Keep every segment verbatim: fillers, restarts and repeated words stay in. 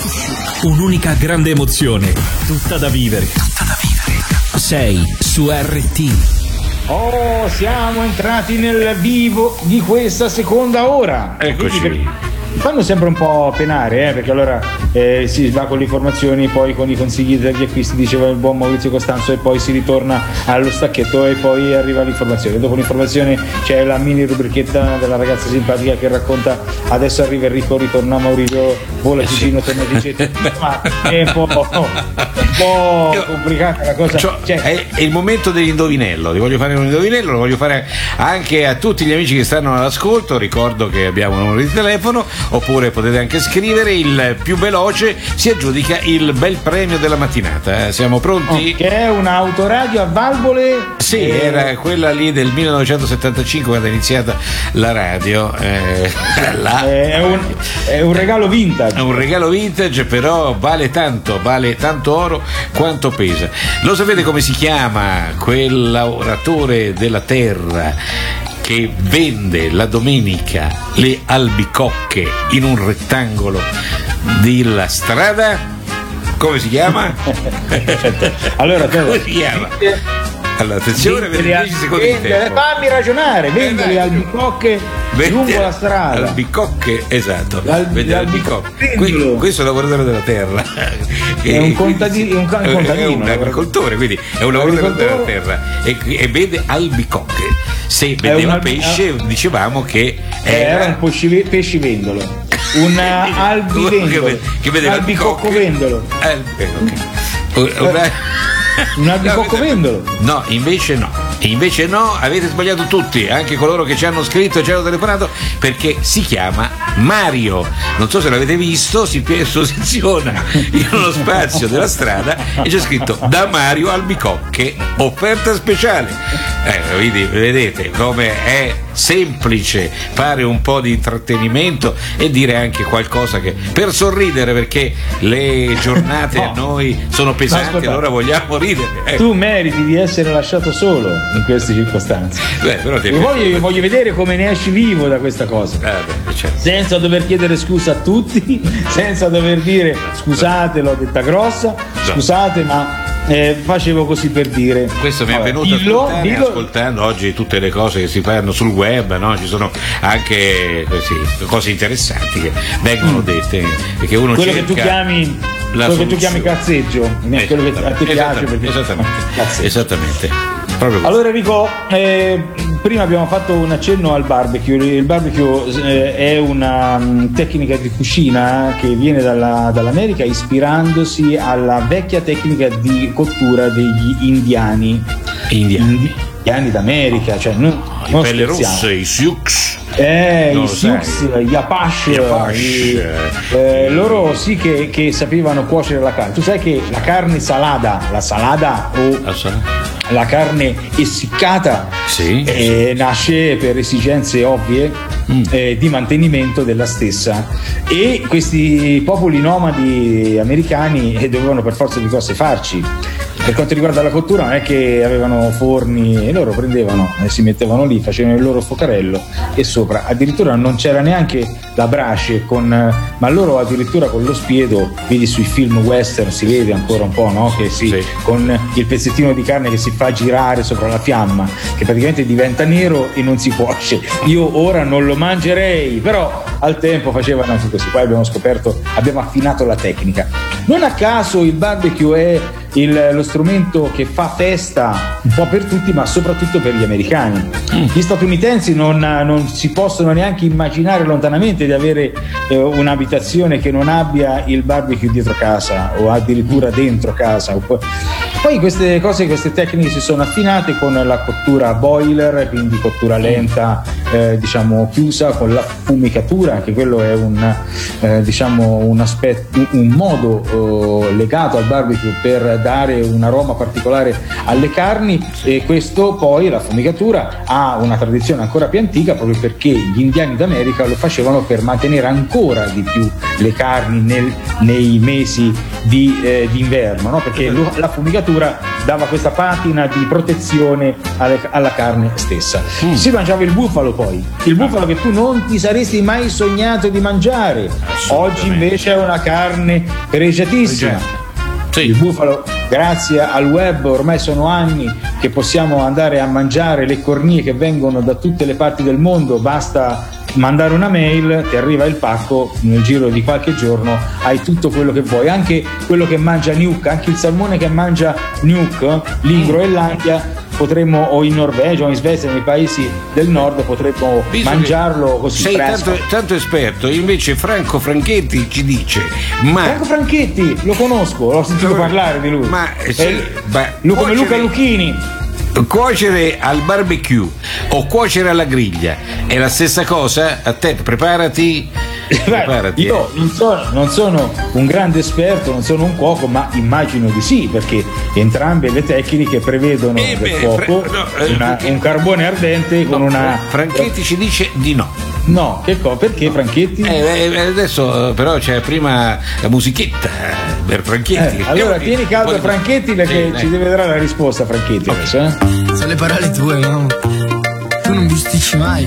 Un'unica grande emozione, tutta da vivere. Tutta da vivere. Sei su R T. Oh, siamo entrati nel vivo di questa seconda ora. Eccoci. Mi fanno sempre un po' penare, eh, perché allora eh, si va con le informazioni, poi con i consigli degli acquisti, diceva il buon Maurizio Costanzo, e poi si ritorna allo stacchetto e poi arriva l'informazione. Dopo l'informazione c'è la mini rubrichetta della ragazza simpatica che racconta adesso arriva Enrico, ritorna Maurizio, vola Cicino, torna Dicetti. Ma è un po', oh, un po' complicata la cosa. Cioè, cioè, è, è il momento dell'indovinello, ti voglio fare un indovinello, lo voglio fare anche a tutti gli amici che stanno all'ascolto. Ricordo che abbiamo un numero di telefono, oppure potete anche scrivere. Il più veloce si aggiudica il bel premio della mattinata. Siamo pronti? Che è un'autoradio a valvole. Sì, eh, era quella lì del millenovecentosettantacinque quando è iniziata la radio. Eh, là. è, un, è un regalo vintage. È un regalo vintage, però vale tanto, vale tanto oro quanto pesa. Lo sapete come si chiama quel lavoratore della terra che vende la domenica le albicocche in un rettangolo della strada? Come si chiama? Allora, come si chiama? Allora, attenzione, per dieci secondi di tempo. Fammi ragionare, vende le albicocche lungo la strada. Albicocche, esatto. L'al- Vende albicocche. Que- questo è un lavoratore della terra. È un contadino, un contadino, è un agricoltore, quindi è un lavoratore della terra e, e vende albicocche. Se vendeva un, pesce, dicevamo che era, era un pesci, pescivendolo, un albivendolo, che, che vede albicocco vendolo. Albicocche. Una... Un albicocco vendolo? No, invece no. Invece no, avete sbagliato tutti, anche coloro che ci hanno scritto e ci hanno telefonato, perché si chiama Mario. Non so se l'avete visto, si posiziona in uno spazio della strada e c'è scritto da Mario albicocche, offerta speciale. Eh, quindi vedete come è semplice fare un po' di intrattenimento e dire anche qualcosa che per sorridere, perché le giornate no. a noi sono pesanti, allora vogliamo ridere. Eh. Tu meriti di essere lasciato solo in queste circostanze. Beh, però ti voglio, voglio vedere come ne esci vivo da questa cosa. Ah, beh, certo. Senza dover chiedere scusa a tutti, senza dover dire scusate, l'ho detta grossa, scusate, ma Eh, facevo così per dire. Questo mi è Vabbè, venuto dillo, ascoltando, dillo. ascoltando oggi tutte le cose che si fanno sul web, no? Ci sono anche così, cose interessanti che vengono mm. dette e che uno quello cerca che tu chiami quello che tu chiami cazzeggio, eh, quello che a te piace perché... esattamente, esattamente. Proprio allora Enrico, eh, prima abbiamo fatto un accenno al barbecue. Il barbecue eh, è una um, tecnica di cucina che viene dalla, dall'America, ispirandosi alla vecchia tecnica di cottura degli indiani indiani, indiani d'America, cioè non, i non pelle scherziamo. rosse, i Sioux. Eh, i Sioux, gli Apache, eh, loro sì che, che sapevano cuocere la carne. Tu sai che la carne salada, la salada o la carne essiccata sì, eh, sì. nasce per esigenze ovvie mm. eh, di mantenimento della stessa, e questi popoli nomadi americani eh, dovevano per forza di cose farci. Per quanto riguarda la cottura non è che avevano forni, e loro prendevano e si mettevano lì, facevano il loro fuocarello e sopra addirittura non c'era neanche la brace, con, ma loro addirittura con lo spiedo, vedi sui film western si vede ancora un po', no? Che si, sì. con il pezzettino di carne che si fa girare sopra la fiamma, che praticamente diventa nero e non si cuoce. Io ora non lo mangerei, però al tempo facevano anche così. Poi abbiamo scoperto, abbiamo affinato la tecnica. Non a caso il barbecue è il, lo strumento che fa festa un po' per tutti, ma soprattutto per gli americani. Gli statunitensi non, non si possono neanche immaginare lontanamente di avere eh, un'abitazione che non abbia il barbecue dietro casa o addirittura dentro casa. Poi queste cose, queste tecniche si sono affinate con la cottura boiler, quindi cottura lenta, eh, diciamo chiusa, con la fumicatura, anche quello è un, eh, diciamo un aspetto, un modo eh, legato al barbecue per dare un aroma particolare alle carni, e questo poi, la fumicatura, ha una tradizione ancora più antica, proprio perché gli indiani d'America lo facevano per mantenere ancora di più le carni nel, nei mesi di, eh, d'inverno, no? Perché lo, la fumicatura dava questa patina di protezione alle, alla carne stessa. Mm. Si mangiava il bufalo poi, il bufalo che tu non ti saresti mai sognato di mangiare, oggi invece è una carne pregiatissima. Sì. Il bufalo, grazie al web, ormai sono anni che possiamo andare a mangiare le cornie che vengono da tutte le parti del mondo, basta mandare una mail, ti arriva il pacco, nel giro di qualche giorno hai tutto quello che vuoi, anche quello che mangia Nuuk, anche il salmone che mangia Nuuk lì in Groenlandia potremmo, o in Norvegia o in Svezia, nei paesi del nord, potremmo Visto mangiarlo così sei fresco. Tanto, tanto esperto, invece Franco Franchetti ci dice ma Franco Franchetti lo conosco, l'ho sentito no, parlare di lui, ma eh, beh, lui come Luca Lucchini. Cuocere al barbecue o cuocere alla griglia è la stessa cosa? A te, preparati. preparati Io eh. non, sono, non sono un grande esperto, non sono un cuoco, ma immagino di sì, perché entrambe le tecniche prevedono eh del beh, fuoco pre- no, eh, una, un carbone ardente no, con una. Franchetti ci dice di no. No, che cosa? Perché Franchetti? Eh, eh, adesso però c'è prima la musichetta per Franchetti. Eh, allora tieni caldo a Franchetti perché sì, ci deve dare la risposta Franchetti okay. adesso, eh? Sono le parole tue, no? Tu non bisticci mai.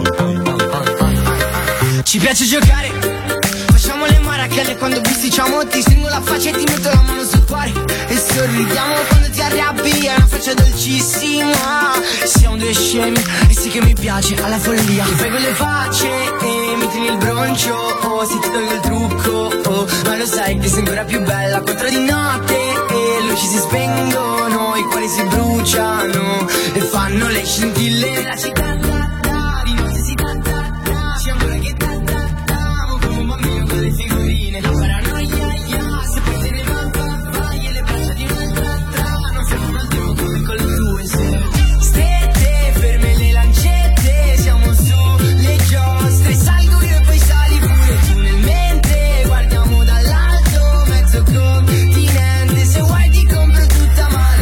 Ci piace giocare, facciamo le marachelle quando bisticciamo, ti stringo la faccia e ti metto la mano sul cuore e sorridiamo quando ti arrabbi, è una faccia dolcissima. Siamo due scemi e sì che mi piace alla follia. Ti fai quelle facce e mi tieni il broncio, oh, se ti tolgo il trucco, oh, ma lo sai che sei ancora più bella. Quattro di notte e le luci si spengono, i cuori si bruciano e fanno le scintille nella città. Di notte si canta, c'è ancora che tattamo come un bambino con le figurine. La paranoia, se poi te ne va, vai e le braccia di un'altra, non siamo al tempo come con le tue sere. Strette, ferme le lancette, siamo su le giostre, salgo io e poi sali pure tu nel mentre guardiamo dall'alto mezzo continente, se vuoi ti compro tutta male.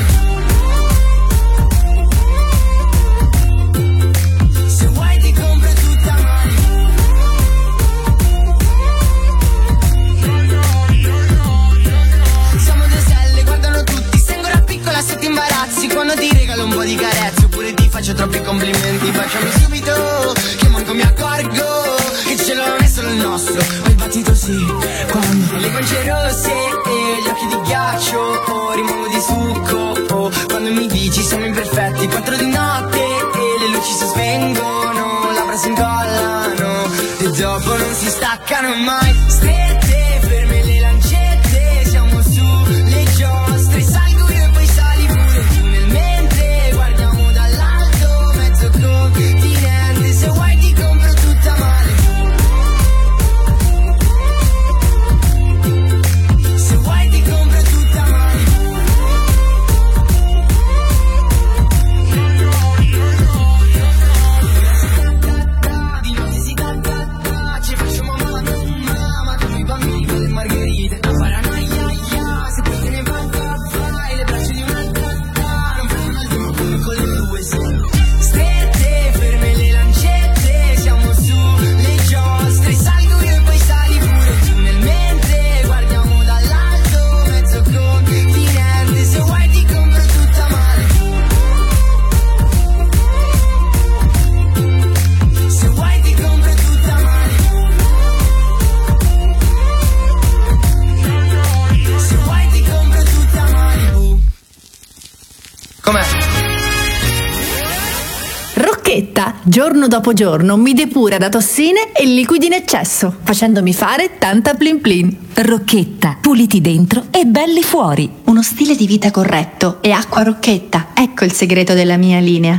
Se vuoi ti compro tutta male. Siamo due stelle, guardano tutti, sei ancora piccola se ti imbarazzi quando ti regalo un po' di carezze oppure ti faccio troppi complimenti. Baciami subito che manco mi accorgo che il cielo non è solo il nostro, ho il battito sì quando le guance rosse e gli occhi di ghiaccio, oh, rimango di succo, oh, quando mi dici siamo imperfetti. Quattro di notte e le luci si spengono, labbra si incollano e dopo non si staccano mai. Strette, ferme le lancette, siamo su le giostre, salgo io e poi sali pure tu nel mentre guardiamo dall'alto mezzo continente, se vuoi ti compro tutta male. Se vuoi ti compro tutta male. Di notte si canta, ci facciamo mano, mamma, come i bambini con le margherite. La paranoia, se poi te ne va, vai, le braccia di un'altra, non fanno al tempo come con le tue sere. Strette, ferme le lancette, siamo su le giostre, salgo io e poi sali pure tu nel mentre guardiamo dall'alto mezzo continente, se vuoi ti compro tutta male. Se vuoi ti compro tutta male. Se vuoi ti compro tutta male. Uh. Com'è? Rocchetta, giorno dopo giorno mi depura da tossine e liquidi in eccesso, facendomi fare tanta plin plin. Rocchetta, puliti dentro e belli fuori. Uno stile di vita corretto e acqua Rocchetta, ecco il segreto della mia linea.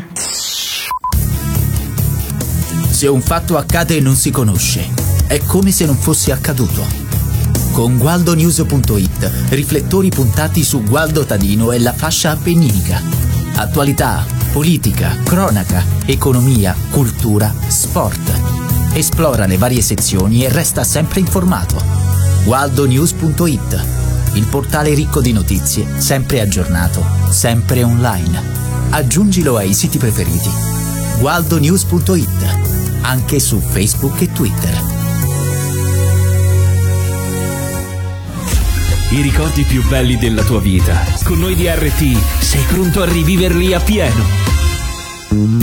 Se un fatto accade e non si conosce, è come se non fosse accaduto. Con gualdonews punto it, riflettori puntati su Gualdo Tadino e la fascia appenninica. Attualità, politica, cronaca, economia, cultura, sport. Esplora le varie sezioni e resta sempre informato. gualdonews punto it, il portale ricco di notizie, sempre aggiornato, sempre online. Aggiungilo ai siti preferiti. gualdonews punto it, anche su Facebook e Twitter. i ricordi più belli della tua vita. Con noi di R T sei pronto a riviverli a pieno. You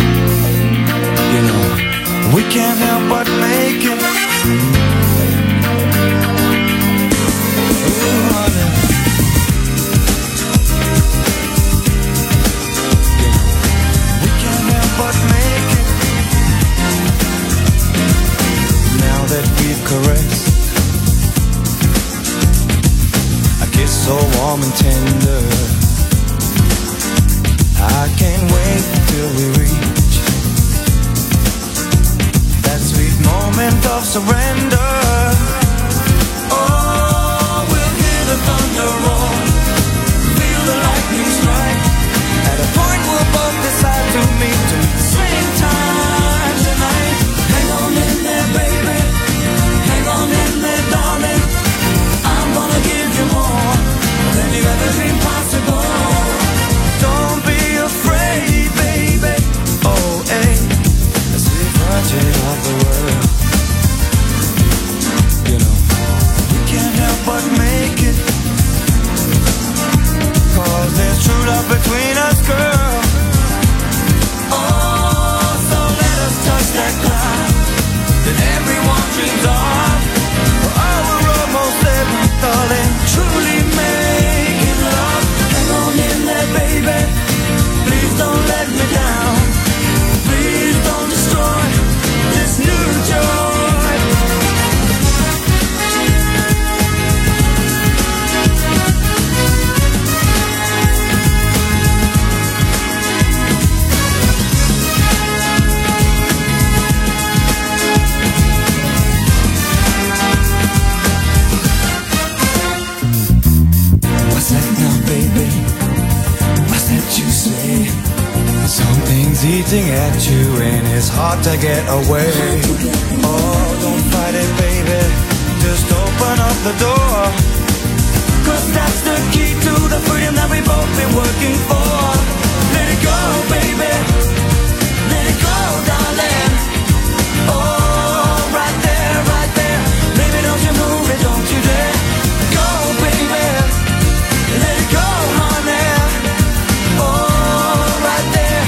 know, we can't help but make it. Ooh, honey. We can't help but make it. Now that we've caressed, a kiss so warm and tender, I can't wait till we reach that sweet moment of surrender. Oh, we'll hear the thunder roar, feel the lightning strike. At a point we'll both decide to meet to meet the same time tonight. Hang on in there, baby. Hang on in there, darling. I'm gonna give you more than you ever dreamed possible. Don't be afraid, baby. Oh, hey, the sweet project of the world. You know, we can't help but make it, 'cause there's true love between us, girl. Oh, so let us touch that cloud that everyone dreams of. Oh, we're almost there, darling, truly making love. Hang on in there, baby. Please don't let me down. Please don't destroy this new joy. What's that now, baby? What's that you say? Something's eating at you and it's hard to get away. Oh, don't fight it, baby. Just open up the door, 'cause that's the key to the freedom that we've both been working for. Let it go, baby. Let it go, darling. Oh, right there, right there. Baby, don't you move it, don't you dare. Go, baby. Let it go, honey. Oh, right there.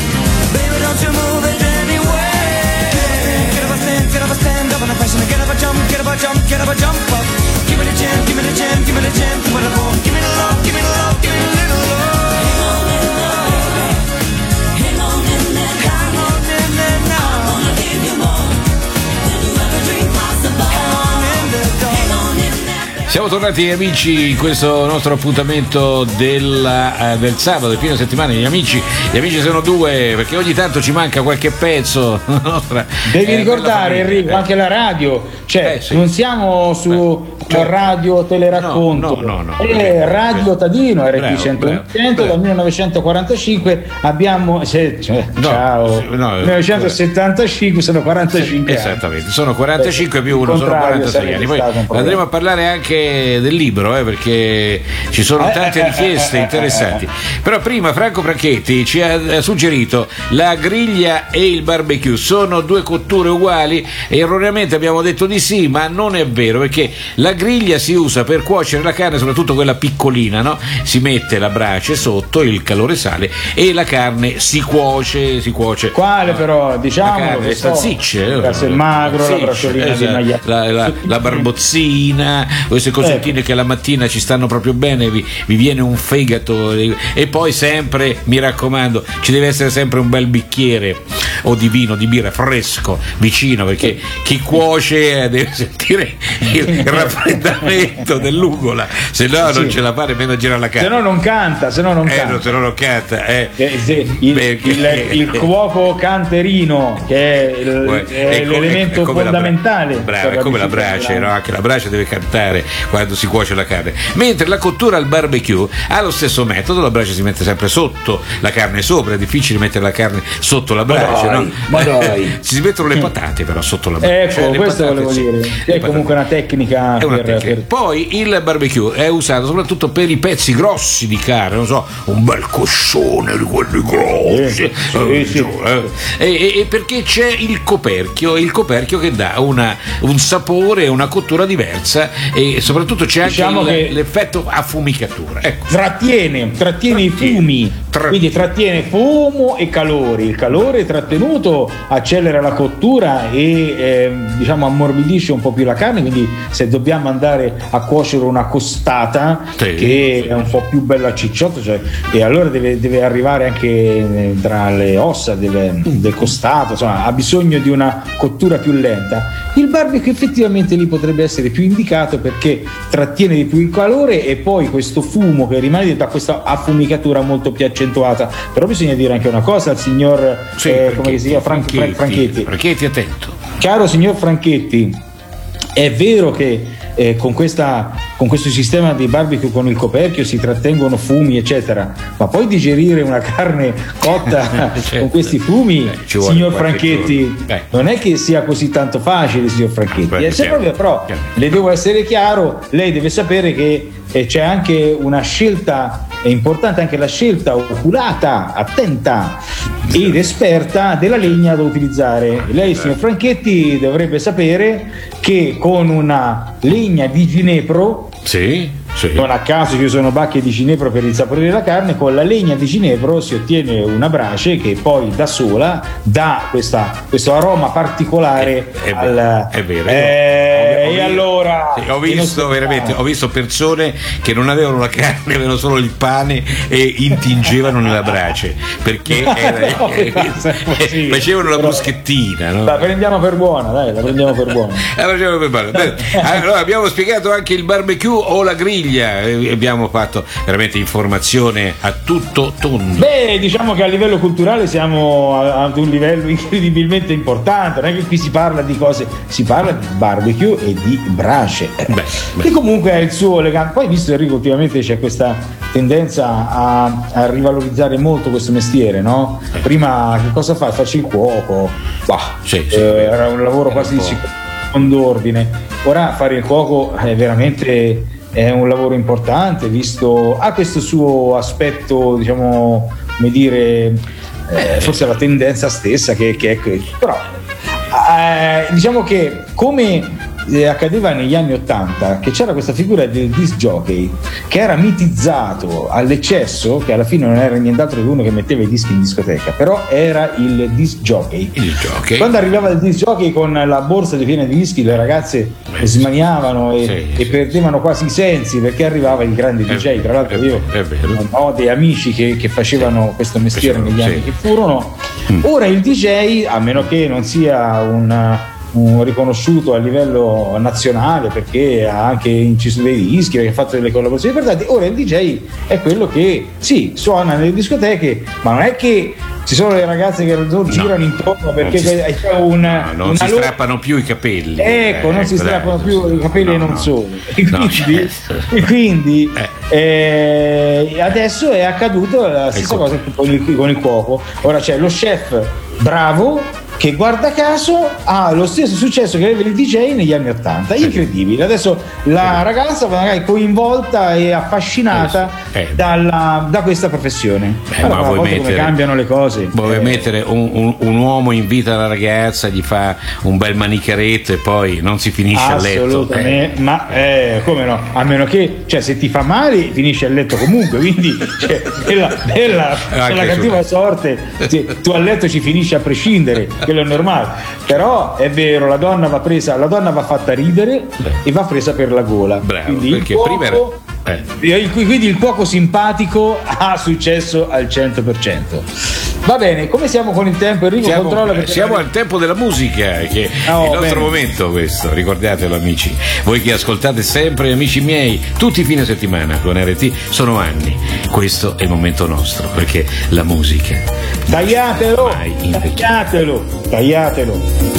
Baby, don't you move it anyway. Get up a stand, get up a stand up on a passion. Get up a jump, get up a jump, get up a jump up. Give me the chance, give me the chance, give me the chance. Give me the love, give me the love, give me the love, give me a little love. Hang on in there, hang on in there, hang on in there now. I'm gonna give you more than you ever dreamed possible. Hang on in there, hang on in there. Siamo tornati amici in questo nostro appuntamento del, uh, del sabato, del fine settimana. Gli amici, gli amici sono due, perché ogni tanto ci manca qualche pezzo. Nostra, Devi eh, ricordare, Enrico, eh. anche la radio, cioè Eh, sì. non siamo su Certo. Radio Teleracconto, No, no, no, no. è Radio Tadino R T Bravo, cento bravo. dal millenovecentoquarantacinque abbiamo se, cioè, No, ciao sì, no, millenovecentosettantacinque sono quarantacinque anni. Esattamente, sono quarantacinque più uno, Il sono contrario quarantasei anni. sarebbe Poi stato un problema. andremo a parlare anche del libro, eh, perché ci sono Eh, tante eh, richieste eh, eh, interessanti. eh, Però prima Franco Franchetti ci ha suggerito la griglia e il barbecue. Sono due cotture uguali e erroneamente abbiamo detto di sì, ma non è vero, perché la griglia si usa per cuocere la carne, soprattutto quella piccolina, no? Si mette la brace sotto, il calore sale e la carne si cuoce, si cuoce. Quale però, diciamo, La carne, le salsicce, il magro, la braciolina di esatto, maglia, la, la, la barbozzina, queste cosettine Eh. che la mattina ci stanno proprio bene, vi, vi viene un fegato. E poi sempre, mi raccomando, ci deve essere sempre un bel bicchiere o di vino, di birra fresco vicino, perché chi cuoce deve sentire il raffreddamento dell'ugola, se no non Sì. ce la fa nemmeno a girare la carne. se no non canta, se no non Eh, canta. no, se no non canta, eh. Eh, sì, il, Perché- il, il cuoco canterino, che è, il- Uè, è è co- l'elemento è come la bra- fondamentale. bravo, per è la come la riuscita brace, della- no? Anche la brace deve cantare quando si cuoce la carne. Mentre la cottura al barbecue ha lo stesso metodo, la brace si mette sempre sotto, la carne sopra, è difficile mettere la carne sotto la brace, dai, no? ma dai. Si mettono le patate però sotto la brace. Ecco, Cioè, le questo patate, volevo sì. dire. Le È patate. comunque una tecnica, È una per, tecnica. per- Poi il barbecue è usato soprattutto per i pezzi grossi di carne, non so, un bel coscione di quelli grossi, Sì, sì, sì. eh. E, e- e perché c'è il coperchio, il coperchio che dà una, un sapore e una cottura diversa, e soprattutto c'è anche Diciamo il- che- l'effetto affumicatura. Ecco. Trattiene, trattiene i fumi, Tra- quindi trattiene fumo e calori. Il calore trattenuto accelera la cottura e eh, diciamo ammorbidisce un po' più la carne, quindi se dobbiamo andare a cuocere una costata Sì. che è un po' più bella a cicciotto, cioè, e allora deve, deve arrivare anche eh, tra le ossa del, del costato, insomma ha bisogno di una cottura più lenta. Il barbecue effettivamente lì potrebbe essere più indicato perché trattiene di più il calore e poi questo fumo che rimane da questa affumicatura molto più accentuata. Però bisogna dire anche una cosa al signor Sì, eh, come si chiama? Fran- Fran- Franchetti. Franchetti, attento. Caro signor Franchetti, è vero che eh, con, questa, con questo sistema di barbecue con il coperchio si trattengono fumi eccetera, ma poi digerire una carne cotta Certo. con questi fumi, Eh, ci vuole signor qualche Franchetti, giorno. Eh. non è che sia così tanto facile, signor Franchetti. Beh, Eh, se chiaro, proprio, però chiaro. le devo essere chiaro, lei deve sapere che eh, c'è anche una scelta è importante, anche la scelta oculata, attenta ed esperta della legna da utilizzare. Lei, signor Franchetti, dovrebbe sapere che con una legna di ginepro, Sì, sì. non a caso ci sono bacche di ginepro per insaporire la carne, con la legna di ginepro si ottiene una brace che poi da sola dà questa, questo aroma particolare È, è al vero, è vero. Eh, Ho- ho e vi- allora sì, ho che non visto si veramente, fa? ho visto persone che non avevano la carne, avevano solo il pane e intingevano nella brace perché era- No, che passa, è possibile. facevano la Però- bruschettina, no? La prendiamo per buona, dai, la prendiamo per buona. Eh, facciamo per male. Bene. Allora, abbiamo spiegato anche il barbecue o la griglia, eh, abbiamo fatto veramente informazione a tutto tondo. Beh, diciamo che a livello culturale siamo a- ad un livello incredibilmente importante, non è che qui si parla di cose, si parla di barbecue e di brace, Beh, beh. che comunque è il suo legame. Poi visto Enrico, ultimamente c'è questa tendenza a, a rivalorizzare molto questo mestiere, no? Prima che cosa fa? Faccio il cuoco, bah, Sì, sì, eh, era un lavoro era quasi un di po'. secondo ordine. Ora fare il cuoco è veramente è un lavoro importante, visto ha questo suo aspetto, diciamo, come dire, eh, forse la tendenza stessa che, che è questo. Però eh, diciamo che come eh, accadeva negli anni ottanta, che c'era questa figura del disc jockey che era mitizzato all'eccesso, che alla fine non era nient'altro che uno che metteva i dischi in discoteca, però era il disc jockey. Il jockey. Quando arrivava il disc jockey con la borsa piena di dischi, le ragazze Beh, smaniavano e, sì, e sì. perdevano quasi i sensi perché arrivava il grande D J. Tra l'altro è- io è vero. ho dei amici che, che facevano questo mestiere Facevano, negli anni sì. che furono. Mm. Ora il D J, a meno che non sia un, un riconosciuto a livello nazionale perché ha anche inciso dei dischi, perché ha fatto delle collaborazioni importanti, ora il D J è quello che sì, suona nelle discoteche, ma non è che ci sono le ragazze che girano intorno perché Non si- c'è un, No, non una si loro- strappano più i capelli. Ecco, non si Ecco, dai. strappano più i capelli No, e non no. solo. E No, quindi, certo. e quindi Eh. eh, adesso è accaduto la stessa Ecco. cosa che con il, con il cuoco. Ora c'è lo chef bravo che guarda caso ha lo stesso successo che aveva il D J negli anni ottanta, incredibile. Adesso la ragazza magari coinvolta e affascinata Eh. dalla- da questa professione. Eh, Allora, ma a vuoi volte come mettere- cambiano le cose. Vuoi Eh, mettere un, un- un uomo invita la ragazza, gli fa un bel manicaretto e poi non si finisce a letto. Assolutamente, Eh. ma eh, come no? A meno che, cioè, se ti fa male, finisci a letto comunque. Quindi, cioè, nella, nella- Anche nella cattiva su- sorte, sì, tu a letto ci finisci a prescindere, quello è normale. Però è vero, la donna va presa, la donna va fatta ridere e va presa per la gola. Bravo, quindi il perché cuoco, prima era- eh. il- quindi il cuoco simpatico ha successo al cento per cento. Va bene, come siamo con il tempo? Enrico Siamo, controlla perché siamo al tempo della musica, che è Oh, il nostro bene. momento questo, ricordatelo amici. Voi che ascoltate sempre, amici miei, tutti i fine settimana con R T, sono anni. Questo è il momento nostro, perché la musica tagliatelo, mai invecchia. tagliatelo, tagliatelo.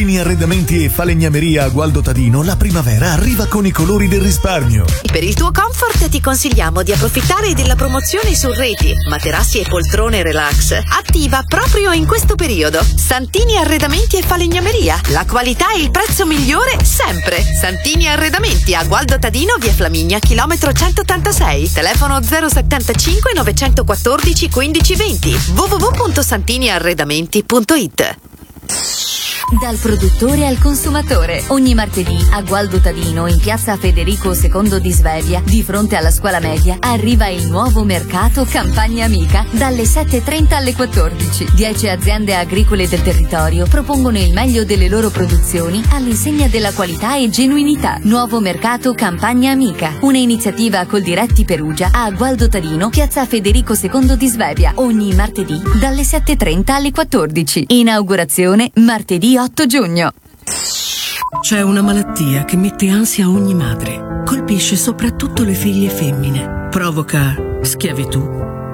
Santini Arredamenti e Falegnameria a Gualdo Tadino, la primavera arriva con i colori del risparmio. Per il tuo comfort ti consigliamo di approfittare della promozione su reti, materassi e poltrone relax, attiva proprio in questo periodo. Santini Arredamenti e Falegnameria, la qualità e il prezzo migliore sempre. Santini Arredamenti a Gualdo Tadino, via Flaminia, chilometro centottantasei, telefono zero settantacinque novecentoquattordici quindici venti, w w w punto santini arredamenti punto it. Dal produttore al consumatore. Ogni martedì a Gualdo Tadino, in piazza Federico secondo di Svevia, di fronte alla scuola media, arriva il nuovo mercato Campagna Amica dalle sette e trenta alle quattordici. Dieci aziende agricole del territorio propongono il meglio delle loro produzioni all'insegna della qualità e genuinità. Nuovo mercato Campagna Amica, una iniziativa col Diretti Perugia a Gualdo Tadino, piazza Federico secondo di Svevia, ogni martedì dalle sette e trenta alle quattordici. Inaugurazione martedì otto giugno. C'è una malattia che mette ansia a ogni madre. Colpisce soprattutto le figlie femmine. Provoca schiavitù,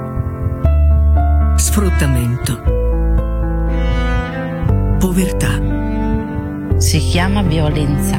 sfruttamento, povertà. Si chiama violenza.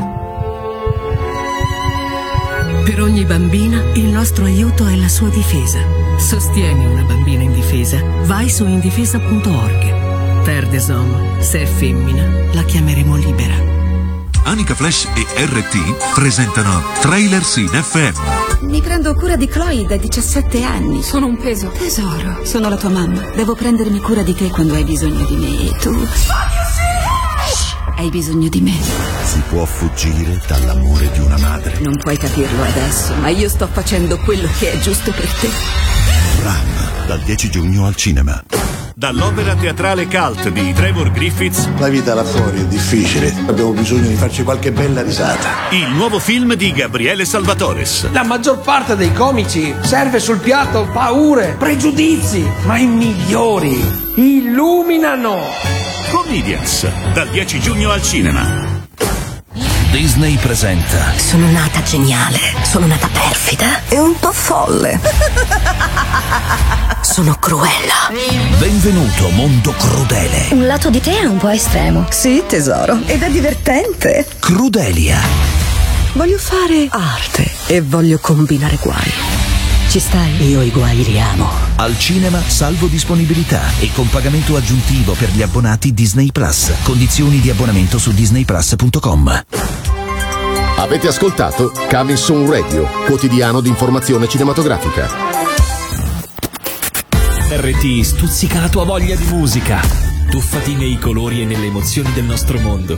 Per ogni bambina il nostro aiuto è la sua difesa. Sostieni una bambina indifesa. Vai su indifesa punto org. Terdesom, se è femmina, la chiameremo libera. Anica Flash e R T presentano Trailers in F M. Mi prendo cura di Chloe da diciassette anni. Sono un peso. Tesoro, sono la tua mamma. Devo prendermi cura di te quando hai bisogno di me. E tu hai bisogno di me. Si può fuggire dall'amore di una madre. Non puoi capirlo adesso, ma io sto facendo quello che è giusto per te. Ram, dal dieci giugno al cinema. Dall'opera teatrale cult di Trevor Griffiths, la vita là fuori è difficile, abbiamo bisogno di farci qualche bella risata. Il nuovo film di Gabriele Salvatores. La maggior parte dei comici serve sul piatto paure, pregiudizi, ma i migliori illuminano. Comedians, dal dieci giugno al cinema. Disney presenta. Sono nata geniale, sono nata perfida e un po' folle. Sono cruella. Benvenuto mondo crudele. Un lato di te è un po' estremo. Sì, tesoro, ed è divertente. Crudelia. Voglio fare arte e voglio combinare guai. Ci stai? Io i guai li amo. Al cinema salvo disponibilità e con pagamento aggiuntivo per gli abbonati Disney Plus. Condizioni di abbonamento su disney plus punto com. Avete ascoltato Coming Soon Radio, quotidiano di informazione cinematografica. R T stuzzica la tua voglia di musica. Tuffati nei colori e nelle emozioni del nostro mondo.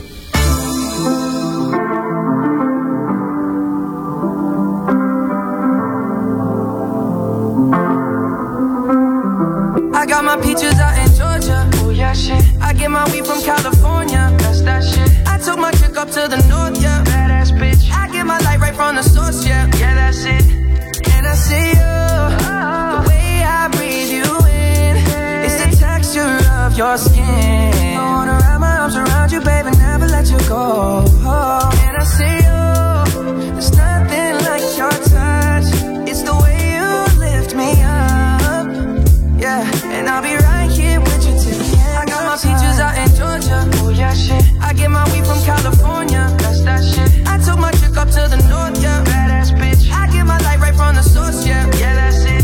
I got my peaches out in Georgia. Oh yeah, shit. I get my weed from California. That's that shit. I took my chick up to the north, yeah. Badass bitch. I get my light right from the source, yeah. Yeah, that's it. And I see you. Oh. The way I breathe you in. It's the texture of your skin. I wanna wrap my arms around you, baby, never let you go. Oh. And I see you. There's nothing like your touch. It's the way you lift me up. Yeah, and I'll be right here with you till the end. I got my peaches out in Georgia. Oh yeah, shit. I get my weed from California. That's that shit. I took my chick up to the north, yeah. Badass bitch. I get my light right from the source, yeah. Yeah, that's it.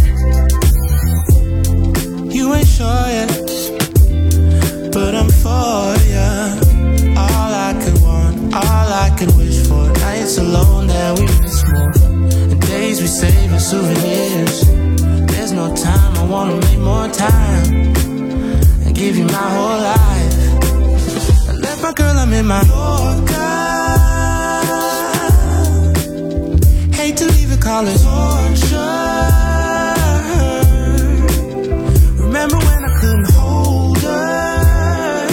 You ain't sure yet, but I'm for ya. All I could want, all I could wish for. Nights alone that we miss more, and days we save as souvenirs. There's no time, I wanna make more time and give you my whole life. I left my girl, I'm in my Yorker. Hate to leave it, call it torture. Remember when I couldn't hold her?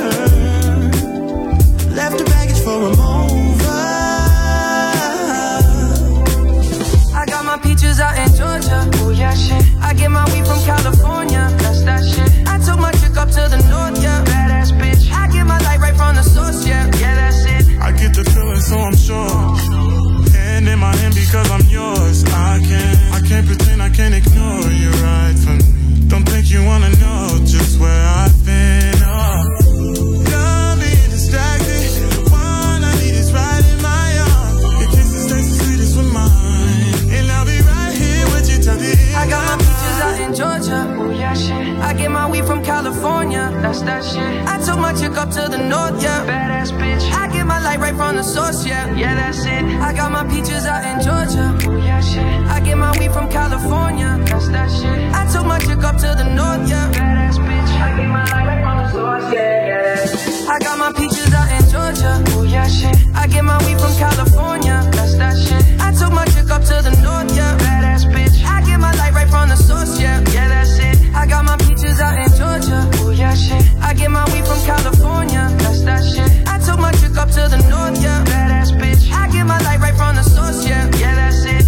Left her baggage for a mover. I got my peaches out in Georgia. Oh yeah, shit. I get my weed from California. That's that shit. I took my chick up to the north, yeah. Badass bitch. I get my light right from the source, yeah. Yeah, that's it. I get the feeling, so I'm sure. Hand in my hand because I'm yours. I can't, I can't that shit. I get my weed from California. That's that shit. I took my chick up to the north, yeah. Badass bitch. I get my light right from the source, yeah. Yeah, that's it. I got my peaches out in Georgia. Oh yeah, shit. I get my weed from California. That's that shit. I took my chick up to the north, yeah. Badass bitch. I get my light right from the source, yeah, yeah. I got my peaches out in Georgia. Oh yeah, shit. I get my weed from California. That's that shit. I took my chick up to the north, yeah. Badass bitch. I get my light right from the source, yeah. Yeah, that's it. I got my peaches out in Georgia. Oh yeah, shit. I get my weed from California. That's that shit. I took my chick up to the north, yeah. Badass bitch. I get my light right from the source, yeah. Yeah, that's it.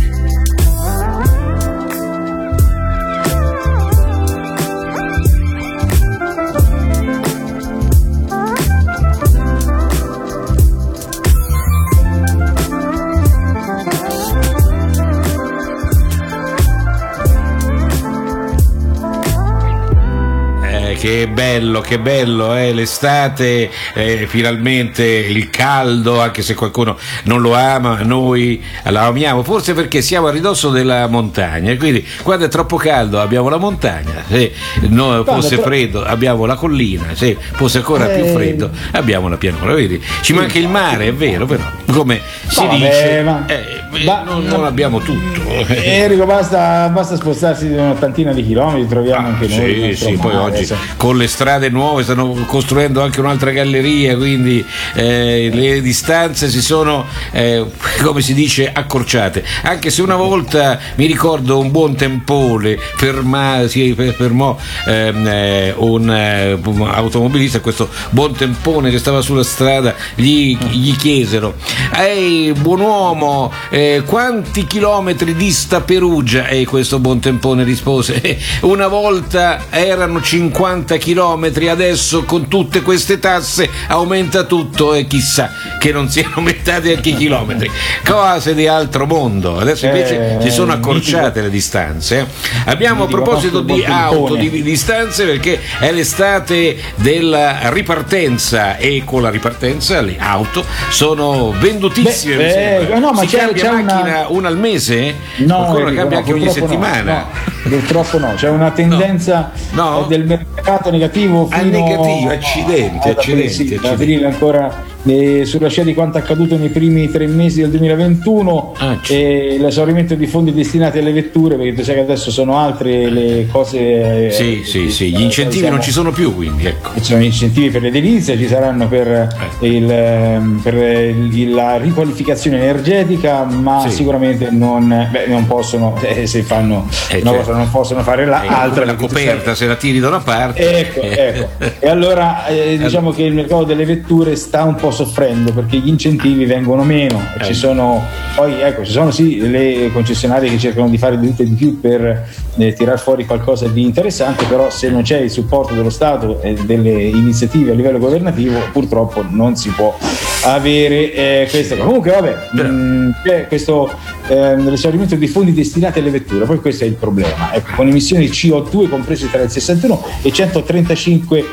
Che bello, che bello, eh? L'estate, eh, finalmente il caldo, anche se qualcuno non lo ama, noi la amiamo, forse perché siamo a ridosso della montagna, quindi quando è troppo caldo abbiamo la montagna, se no, fosse freddo abbiamo la collina, se fosse ancora eh... più freddo abbiamo la pianura, vedi? Ci manca il mare, è vero, però come si Vabbè, dice, ma... eh, ma... non, non abbiamo tutto. Enrico, basta, basta spostarsi di un'ottantina di chilometri, troviamo ah, anche noi. Sì, sì, poi mare, oggi se... con le strade nuove stanno costruendo anche un'altra galleria, quindi eh, le distanze si sono, eh, come si dice, accorciate. Anche se una volta mi ricordo un buon tempone ferma, si fermò ehm, eh, un, eh, un automobilista, questo buon tempone che stava sulla strada, gli, gli chiesero: ehi buon uomo, eh, quanti chilometri dista Perugia? E questo buon tempone rispose: una volta erano cinquanta chilometri, adesso con tutte queste tasse aumenta tutto e chissà che non siano aumentati anche i chilometri. Cose di altro mondo. Adesso invece eh, si sono accorciate mitico. le distanze. Abbiamo a proposito di auto, di, di distanze, perché è l'estate della ripartenza e con la ripartenza le auto sono vendutissime. Beh, eh, no, ma si c'è, cambia c'è macchina una... una al mese? No, qualcuno Enrico, cambia no, anche ogni settimana. No, no. Purtroppo no, c'è una tendenza no. No. del mercato negativo fino a negativo, accidenti, accidenti, sì, accidenti. Da venire ancora eh, sulla scia di quanto accaduto nei primi tre mesi del duemilaventuno ah, e l'esaurimento di fondi destinati alle vetture, perché tu sai che adesso sono altre le cose. Sì, eh, sì, sì, gli incentivi siamo, non ci sono più, quindi ecco. Ci sono incentivi per l'edilizia, ci saranno per, eh. il, per il, la riqualificazione energetica, ma sì. sicuramente non, beh, non possono, eh, se fanno eh, una certo. cosa non possono fare l'altra. Eh, la coperta sai... se la tiri da una parte. Ecco, ecco. E allora eh, diciamo che il mercato delle vetture sta un po' soffrendo perché gli incentivi vengono meno. Eh. Ci sono poi ecco, ci sono sì le concessionarie che cercano di fare di tutto e di più per eh, tirar fuori qualcosa di interessante, però se non c'è il supporto dello Stato e delle iniziative a livello governativo purtroppo non si può avere eh, questa cosa. Comunque vabbè, mh, c'è questo eh, l'esaurimento di fondi destinati alle vetture, poi questo è il problema, ecco, con emissioni C O due comprese tra il sessantuno e centotrentacinque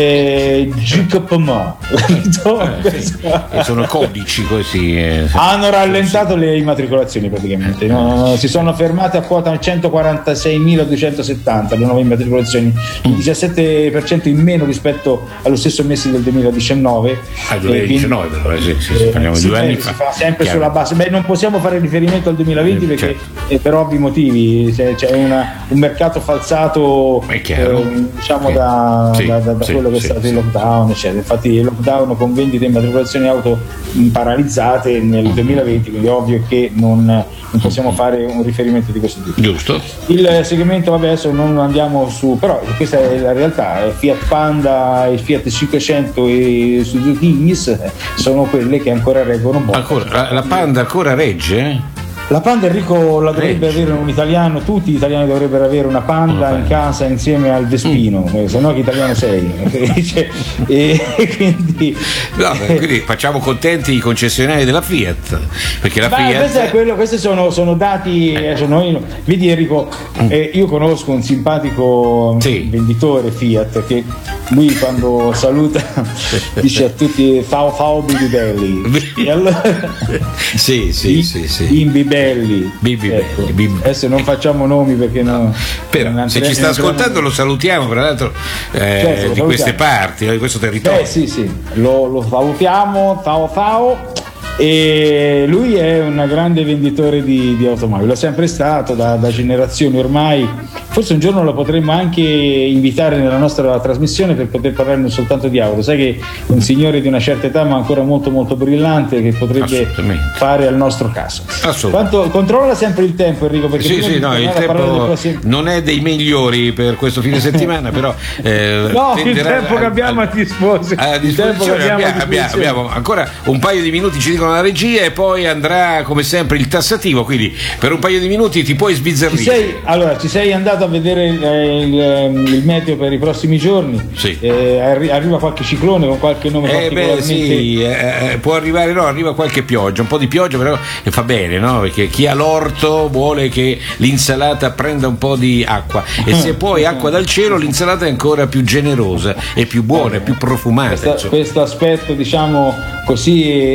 eh, G K P M eh, sì. E sono codici così eh. hanno rallentato le immatricolazioni praticamente, no, si sono fermate a quota centoquarantaseimiladuecentosettanta le nuove immatricolazioni, il diciassette per cento in meno rispetto allo stesso mese del duemiladiciannove. Ah, duemiladiciannove però, eh, sì, sì, sì, parliamo di sì, due anni si fa. fa sempre Chiaro. Sulla base, beh, non possiamo fare riferimento al duemilaventi perché certo. eh, per ovvi motivi c'è, c'è una, un mercato falsato eh, diciamo sì. da, sì, da, da, da sì, quello che sì, è stato sì. il lockdown, eccetera. Infatti il lockdown con vendite e immatricolazioni auto paralizzate nel duemilaventi, quindi è ovvio che non, non possiamo fare un riferimento di questo tipo. Giusto. Il segmento, vabbè, adesso non andiamo su, però questa è la realtà, Fiat Panda, il Fiat cinquecento e Suzuki Ignis sono quelle che ancora reggono botta. Ancora, la, la Panda ancora regge? La Panda, Enrico, la dovrebbe regge. avere un italiano, tutti gli italiani dovrebbero avere una Panda in casa insieme al Vespino, mm. se no che italiano sei? e, e quindi, no, beh, quindi facciamo contenti i concessionari della Fiat, perché la beh, Fiat questo è quello, questi sono, sono dati eh. sono io, vedi Enrico, eh, io conosco un simpatico sì. venditore Fiat che lui quando saluta dice a tutti fao fao bibi belli e allora sì sì sì sì in bibe Belli. Bibi ecco. Belli. Bibi. Adesso non facciamo nomi perché no. Però non se ci sta ascoltando lo salutiamo, tra l'altro, eh, certo, di queste parti, di questo territorio. Eh sì, sì, lo, lo salutiamo, ciao ciao. E lui è un grande venditore di, di automobili, lo è sempre stato da, da generazioni ormai. Forse un giorno lo potremmo anche invitare nella nostra trasmissione per poter parlare non soltanto di auto. Sai che è un signore di una certa età ma ancora molto molto brillante che potrebbe fare al nostro caso. Quanto, controlla sempre il tempo, Enrico, perché sì, sì, no, il tempo prossimi... non è dei migliori per questo fine settimana, però eh, no, il tempo che abbiamo a disposizione, a disposizione abbiamo, abbiamo, abbiamo, abbiamo ancora un paio di minuti, ci dicono la regia, e poi andrà come sempre il tassativo, quindi per un paio di minuti ti puoi sbizzarrire. Ci sei, allora ci sei andato a vedere il, il, il meteo per i prossimi giorni? Sì. Eh, arri- arriva qualche ciclone con qualche nome eh particolarmente... beh, sì, eh, può arrivare, no, arriva qualche pioggia, un po' di pioggia, però fa bene, no? Perché chi ha l'orto vuole che l'insalata prenda un po' di acqua, e se poi acqua dal cielo l'insalata è ancora più generosa e più buona, e più profumata. Questo aspetto, diciamo così,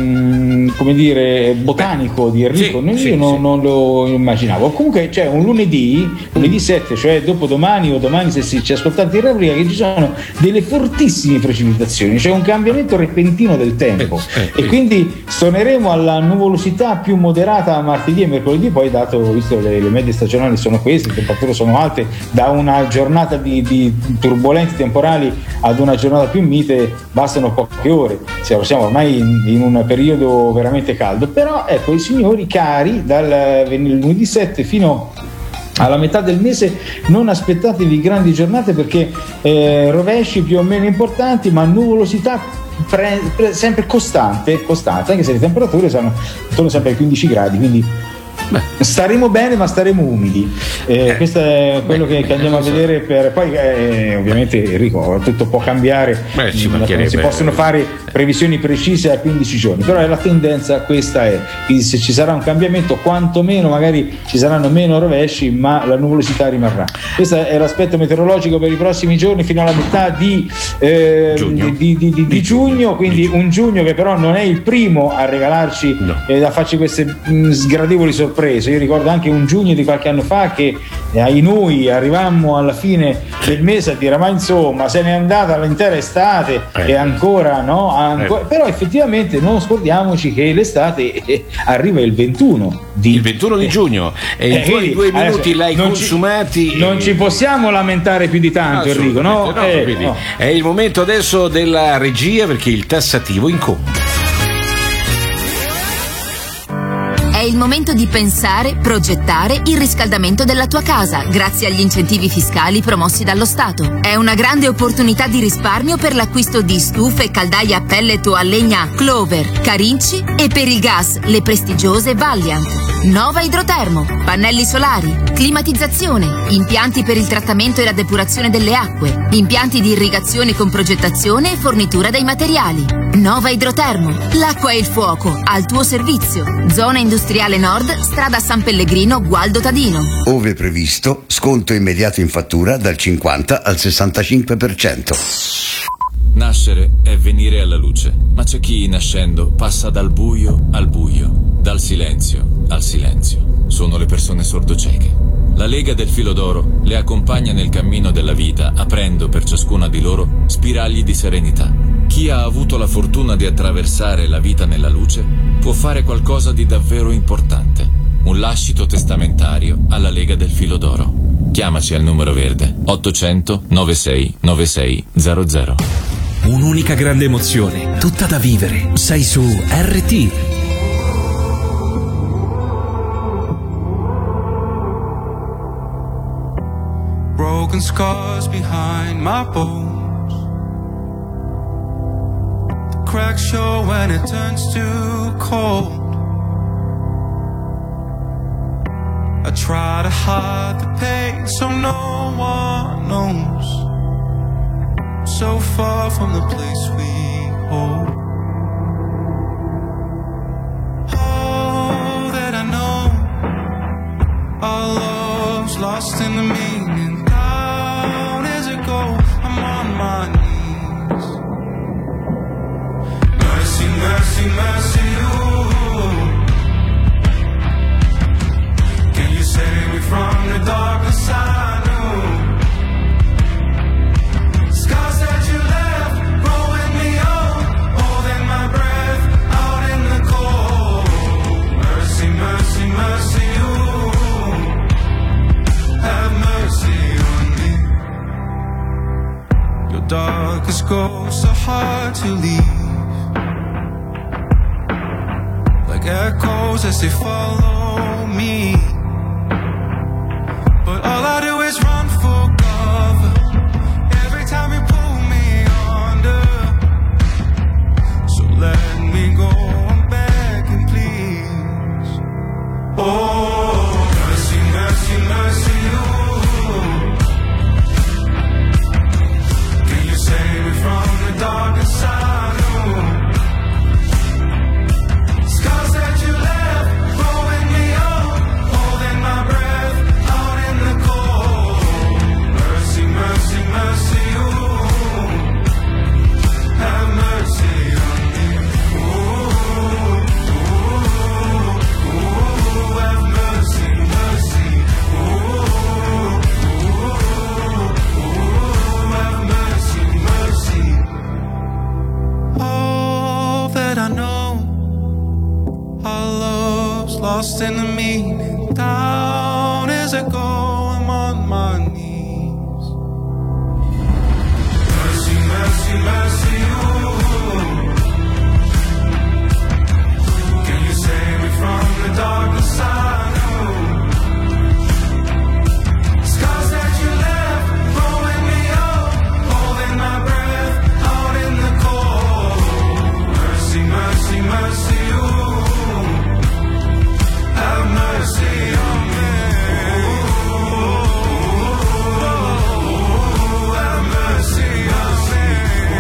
ehm, come dire, botanico di Enrico, Sì, io sì, non, sì. non lo immaginavo. Comunque c'è un lunedì, lunedì sette, cioè dopodomani o domani se si ci ascoltate in replica, che ci sono delle fortissime precipitazioni, c'è un cambiamento repentino del tempo Eh, e eh, quindi torneremo alla nuvolosità più moderata martedì e mercoledì. Poi, dato, visto le, le medie stagionali sono queste, le temperature sono alte, da una giornata di, di turbolenti temporali ad una giornata più mite bastano poche ore. Siamo, siamo ormai in, in un periodo veramente caldo, però ecco, i signori cari, dal lunedì sette fino alla metà del mese non aspettatevi grandi giornate, perché eh, rovesci più o meno importanti, ma nuvolosità pre, pre, sempre costante, costante, anche se le temperature sono intorno sempre ai quindici gradi, quindi Beh. staremo bene, ma staremo umidi. Eh, eh, questo è quello che, che andiamo a vedere. Per poi, eh, ovviamente, Enrico, tutto può cambiare. Beh, ci non si possono fare previsioni precise a quindici giorni, però è la tendenza, questa è. Quindi, se ci sarà un cambiamento, quantomeno magari ci saranno meno rovesci, ma la nuvolosità rimarrà. Questo è l'aspetto meteorologico per i prossimi giorni fino alla metà di, eh, giugno. di, di, di, di giugno. Quindi un giugno che però non è il primo a regalarci, no. eh, a farci queste mh, sgradevoli sorprese. Io ricordo anche un giugno di qualche anno fa che eh, ai noi arrivammo alla fine del mese a dire ma insomma se n'è andata l'intera estate eh. e ancora no ancora, eh. però effettivamente non scordiamoci che l'estate eh, arriva il ventuno di, il ventuno di giugno e in eh, due minuti l'hai non consumati ci, non ci possiamo lamentare più di tanto, Enrico, no? no, Eh, quindi no. È il momento adesso della regia, perché il tassativo incombe. È il momento di pensare, progettare il riscaldamento della tua casa grazie agli incentivi fiscali promossi dallo Stato. È una grande opportunità di risparmio per l'acquisto di stufe e caldaie a pellet o a legna Clover, Carinci, e per il gas le prestigiose Valiant. Nova Idrotermo, pannelli solari, climatizzazione, impianti per il trattamento e la depurazione delle acque, impianti di irrigazione con progettazione e fornitura dei materiali. Nova Idrotermo, l'acqua e il fuoco al tuo servizio. Zona industriale nord, strada San Pellegrino, Gualdo Tadino. Ove previsto, sconto immediato in fattura dal cinquanta al sessantacinque per cento. Nascere è venire alla luce, ma c'è chi nascendo passa dal buio al buio, dal silenzio al silenzio. Sono le persone sordocieche. La Lega del Filo d'Oro le accompagna nel cammino della vita, aprendo per ciascuna di loro spiragli di serenità. Chi ha avuto la fortuna di attraversare la vita nella luce può fare qualcosa di davvero importante. Un lascito testamentario alla Lega del Filo d'Oro. Chiamaci al numero verde ottocento novantasei novantasei zero zero. Un'unica grande emozione, tutta da vivere. Sei su R T. Broken scars behind my bones. The cracks show when it turns too cold. I try to hide the pain so no one knows. So far from the place we hold. All that I know, our love's lost in the meaning. Down as it goes, I'm on my knees. Mercy, mercy, mercy, ooh. darkest go so hard to leave, like echoes as they follow me. But all I do is run for cover every time you pull me under. So let me go, I'm begging, please. Oh, mercy, mercy, mercy, ooh. Can you save me from the darkest side? Ooh. Scars that you left, blowing me up, holding my breath out in the cold. Mercy, mercy, mercy, ooh. Have mercy on me. Ooh, ooh, ooh. Have mercy, mercy. Ooh, ooh, ooh. Have mercy, mercy. All that I know, our love's lost in the meaning. Down as I go, I'm on my knees. Mercy, mercy, mercy, ooh. Can you save me from the darkest side? Ooh. Scars that you left, blowing me up, holding my breath out in the cold. Mercy, mercy, mercy, ooh. Have mercy on me. Ooh, have mercy on me.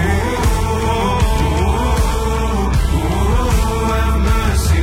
Ooh, have mercy,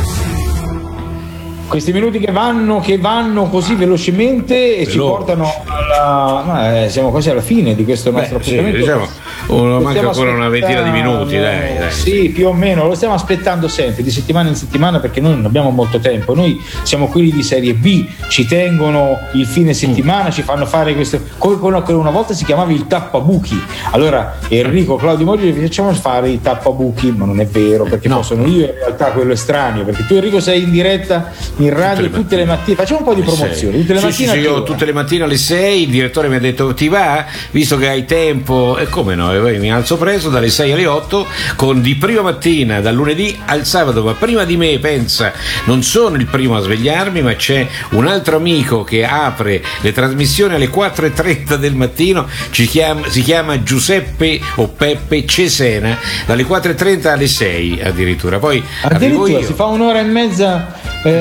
mercy. Questi minuti che vanno, che vanno così velocemente e ci Veloce. portano alla. Ma, eh, siamo quasi alla fine di questo nostro Beh, sì, appuntamento. diciamo, oh, Lo manca stiamo ancora una ventina di minuti, dai, aspettando, dai. Sì, più o meno, lo stiamo aspettando sempre, di settimana in settimana, perché noi non abbiamo molto tempo. Noi siamo quelli di serie B, ci tengono il fine settimana, Mm. ci fanno fare questo. Come quello che una volta si chiamava il tappabuchi. Allora Enrico, Claudio Moggi, vi facciamo fare i tappabuchi, ma non è vero, perché poi sono io in realtà quello estraneo, perché tu Enrico sei in diretta in radio tutte le, tutte le mattine. Facciamo un po' di promozione. Tutte le Sì, mattine sì, a sì, che io ora? tutte le mattine alle sei, il direttore mi ha detto ti va, visto che hai tempo, e come no, e poi mi alzo presto dalle sei alle otto con di prima mattina, dal lunedì al sabato, ma prima di me, pensa, non sono il primo a svegliarmi, ma c'è un altro amico che apre le trasmissioni alle quattro e trenta del mattino, ci chiama, si chiama Giuseppe o Peppe Cesena, dalle quattro e trenta alle sei addirittura, poi arrivo Addirittura io. si fa un'ora e mezza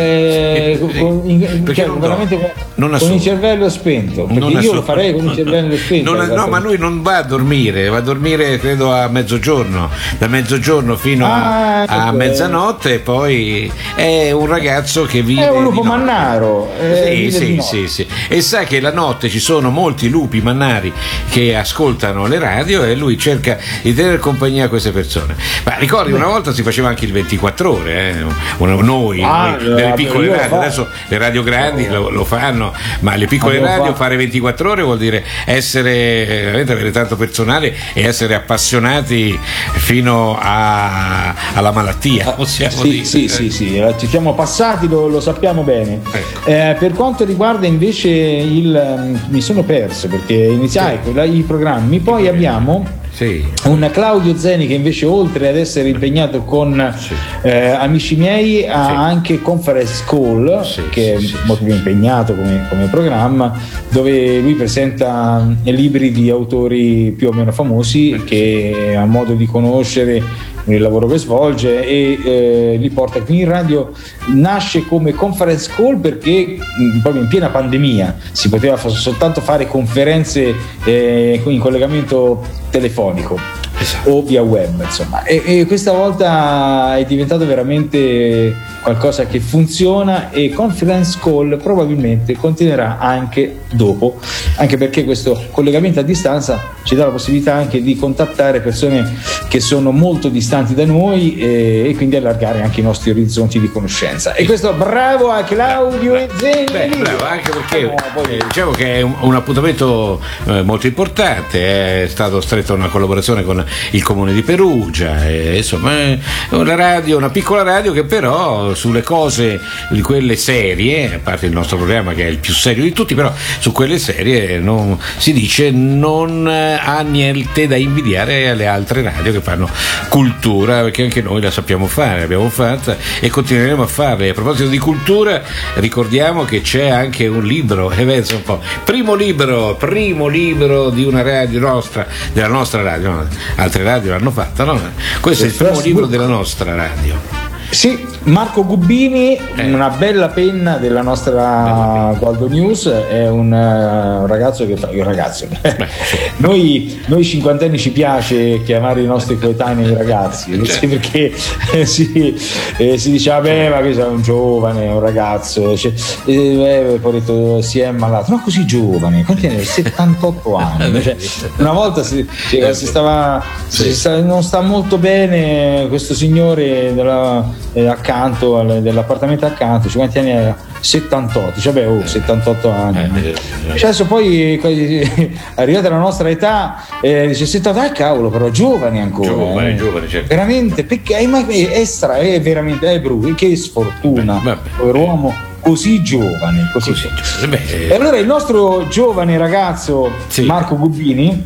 eh, Sì, con, in- perché cioè, non veramente do- con, non con assumo. il cervello spento, perché Non io assumo. lo farei con il cervello spento. Non- no, ma lui non va a dormire, va a dormire credo a mezzogiorno, da mezzogiorno fino a, Ah, a ecco. mezzanotte, e poi è un ragazzo che vive È un lupo di notte. mannaro, eh, Sì, vive sì, di notte. sì, sì. E sa che la notte ci sono molti lupi mannari che ascoltano le radio e lui cerca di tenere compagnia a queste persone. Ma ricordi, una volta si faceva anche il ventiquattro ore, eh? Una- noi, Ah, noi nelle eh, piccole io lo radio, fa- adesso le radio grandi lo, lo fanno, ma le piccole Abbiamo radio fatto- fare ventiquattro ore vuol dire essere eh, veramente avere tanto personale e essere appassionati fino a- alla malattia, possiamo Sì, dire. sì, sì, sì, eh, ci siamo passati, lo, lo sappiamo bene. Ecco. Eh, per quanto riguarda invece il um, mi sono perso perché iniziai con la- i programmi, poi abbiamo Sì. un Claudio Zeni che invece, oltre ad essere impegnato con eh, amici miei, ha Sì. anche Conference Call, Sì, che sì, è sì, molto più impegnato come, come programma, dove lui presenta eh, libri di autori più o meno famosi che ha modo di conoscere nel lavoro che svolge, e eh, li porta qui in radio. Nasce come Conference Call perché mh, proprio in piena pandemia si poteva fa- soltanto fare conferenze eh, in collegamento telefonico o via web, insomma, e, e questa volta è diventato veramente qualcosa che funziona, e Conference Call probabilmente continuerà anche dopo, anche perché questo collegamento a distanza ci dà la possibilità anche di contattare persone che sono molto distanti da noi, e, e quindi allargare anche i nostri orizzonti di conoscenza. E questo bravo a Claudio Zeni. Beh, bravo, anche perché eh, diciamo che è un, un appuntamento eh, molto importante, è stato stretto una collaborazione con il comune di Perugia, e, insomma è una radio, una piccola radio che però sulle cose di quelle serie, a parte il nostro programma che è il più serio di tutti, però su quelle serie non, si dice non ha niente da invidiare alle altre radio che fanno cultura, perché anche noi la sappiamo fare, l'abbiamo fatta e continueremo a farla. E a proposito di cultura, ricordiamo che c'è anche un libro, e pensa un po', primo libro, primo libro di una radio nostra, della nostra radio, no? Altre radio l'hanno fatta, no? Questo è il primo libro della nostra radio. Sì, Marco Gubbini, eh. una bella penna della nostra Gualdo News, è un, uh, un ragazzo che fa un ragazzo. noi, noi cinquantenni ci piace chiamare i nostri coetanei ragazzi, non so perché eh, si, eh, si dice vabbè ma che sei un giovane, un ragazzo, cioè, eh, poi detto, si è ammalato, ma così giovane, quanti anni? settantotto anni, cioè, una volta si, cioè, si, stava, si stava, non sta molto bene questo signore della Eh, accanto al, dell'appartamento accanto, cioè, quanti anni aveva? settantotto, cioè beh, oh, settantotto anni. Eh, eh, cioè, adesso poi arrivata alla nostra età eh, dice settanta, ah cavolo, però giovani ancora, giovane, eh. giovane, certo. Veramente, perché è, è, stra, è veramente è brutto, che sfortuna, povero uomo così giovane, così, così giovane. E allora il nostro giovane ragazzo sì. Marco Gubbini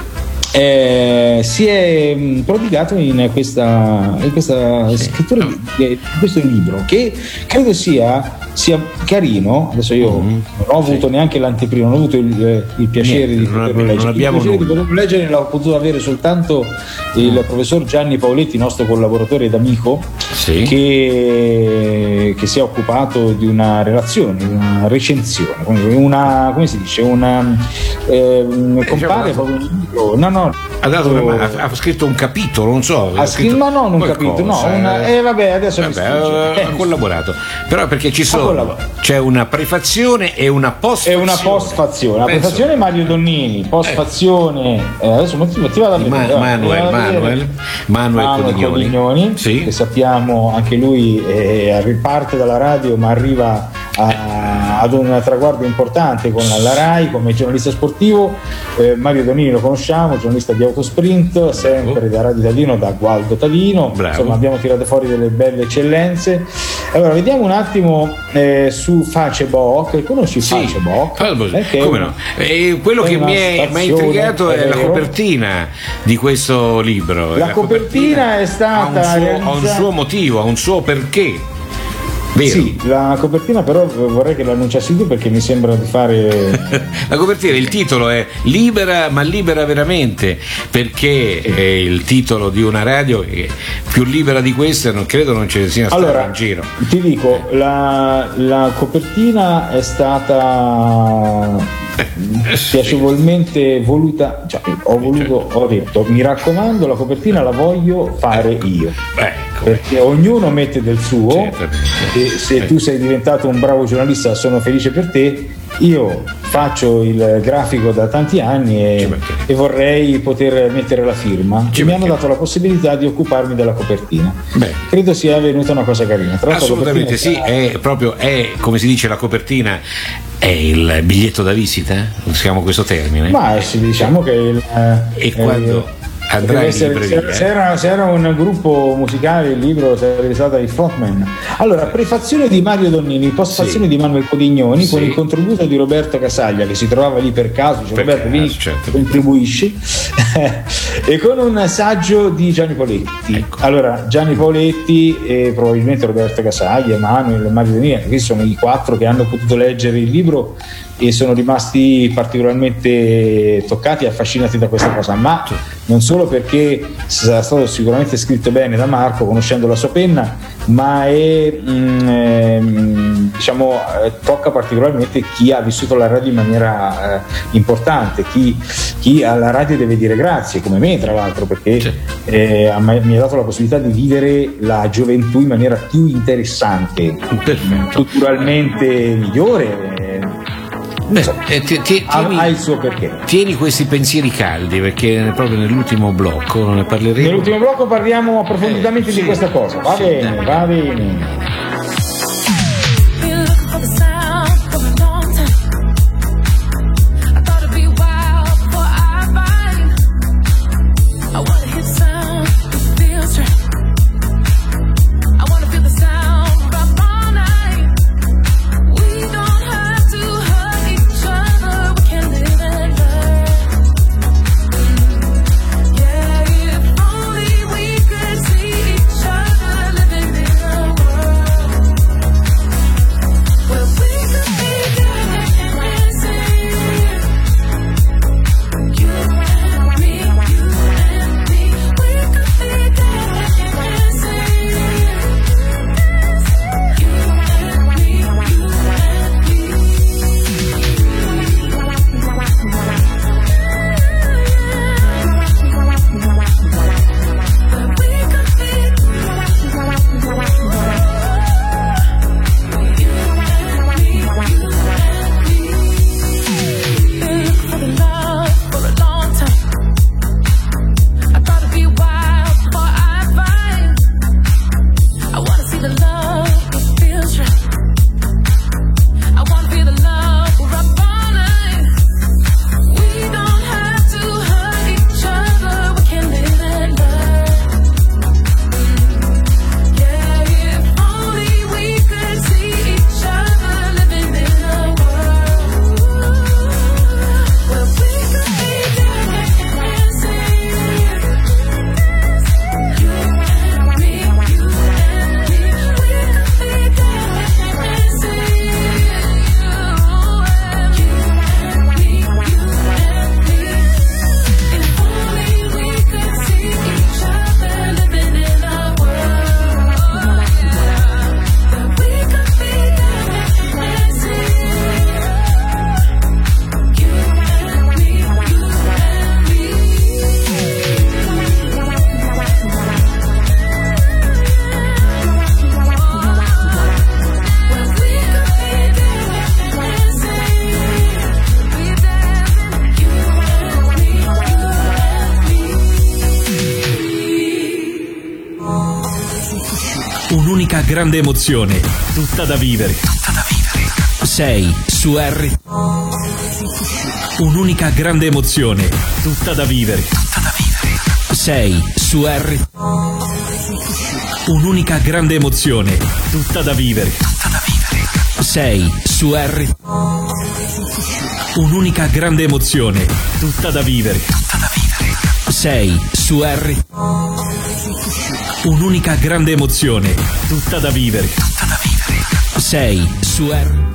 Eh, si è mh, prodigato in questa, in questa sì. scrittura di, di questo libro che credo sia, sia carino. Adesso io mm-hmm. non ho avuto sì. neanche l'anteprima, non ho avuto il, il piacere Niente, di poterlo leggere. Non abbiamo il piacere nulla. di poterlo leggere l'ho potuto avere soltanto il mm. professor Gianni Paoletti, nostro collaboratore ed amico, sì. che, che si è occupato di una relazione, di una recensione, una, come si dice, una eh, compare proprio un libro. No, no. Ha, dato una, ha, ha scritto un capitolo, non so. Ha scritto, ma non un capitolo, no, una, eh, vabbè, adesso vabbè, ha eh, collaborato. Però perché ci sono, c'è una prefazione e una postfazione. E una postfazione. La prefazione è Mario Donnini, postfazione. Eh, adesso ti, ti vado a vedere. Ma, Manuel, Manuel, Manuel, Manuel Codignoni, Codignoni sì. che sappiamo anche lui eh, riparte dalla radio, ma arriva a, ad un traguardo importante con la RAI come giornalista sportivo. eh, Mario Donnini lo conosciamo, giornalista di Autosprint, sempre da Radio Tadino, da Gualdo Tadino. Bravo. Insomma, abbiamo tirato fuori delle belle eccellenze. Allora vediamo un attimo eh, su Facebook. Conosci sì. Facebook? Eh, come no? E quello che mi è mi ha intrigato è, è la copertina di questo libro. La, la copertina, copertina è stata ha un, suo, ha un suo motivo, ha un suo perché. Vero. Sì, la copertina però vorrei che l'annunciassi tu perché mi sembra di fare la copertina, il titolo è Libera ma libera veramente, perché è il titolo di una radio che più libera di questa non credo non ce ne sia stata allora, in giro. Ti dico, la, la copertina è stata piacevolmente voluta, cioè, ho voluto, ho detto mi raccomando la copertina la voglio fare io. Beh, perché ognuno mette del suo e se tu sei diventato un bravo giornalista sono felice per te. Io faccio il grafico da tanti anni e, e vorrei poter mettere la firma e mi hanno dato la possibilità di occuparmi della copertina. Beh. Credo sia venuta una cosa carina. Tra assolutamente sì, è proprio è come si dice la copertina è il biglietto da visita, usiamo questo termine. Ma sì, diciamo che il, e eh, quando andrà in libreria. Se era, se era un gruppo musicale, il libro sarebbe stato i Frontman. Allora, prefazione di Mario Donnini, postfazione sì. di Manuel Codignoni, sì. con il contributo di Roberto Casaglia che si trovava lì per caso, dice, per Roberto vieni, certo. contribuisci e con un saggio di Gianni Paoletti. Ecco. Allora, Gianni Paoletti e probabilmente Roberto Casaglia, Manuel e Mario Donnini, questi sono i quattro che hanno potuto leggere il libro e sono rimasti particolarmente toccati e affascinati da questa cosa, ma non solo perché sarà stato sicuramente scritto bene da Marco conoscendo la sua penna, ma è mh, eh, diciamo eh, tocca particolarmente chi ha vissuto la radio in maniera eh, importante, chi, chi alla radio deve dire grazie, come me tra l'altro, perché eh, a me, mi ha dato la possibilità di vivere la gioventù in maniera più interessante, culturalmente migliore. Beh, eh, ti, ti, tieni, ha il suo perché. Tieni questi pensieri caldi perché proprio nell'ultimo blocco ne parleremo. Nell'ultimo blocco parliamo approfonditamente eh, di sì, questa cosa. Va sì, bene, dai. va bene. I wanna hear Un'unica grande emozione, tutta da vivere. Tutta da vivere. Sei su R. Un'unica grande emozione, tutta da vivere. Tutta da vivere. Sei su R. Un'unica grande emozione, tutta da vivere. Tutta da vivere. Sei su R. Un'unica grande emozione, tutta da vivere. Tutta da vivere. Sei su R. Un'unica grande emozione, tutta da vivere. Tutta da vivere. Sei su R.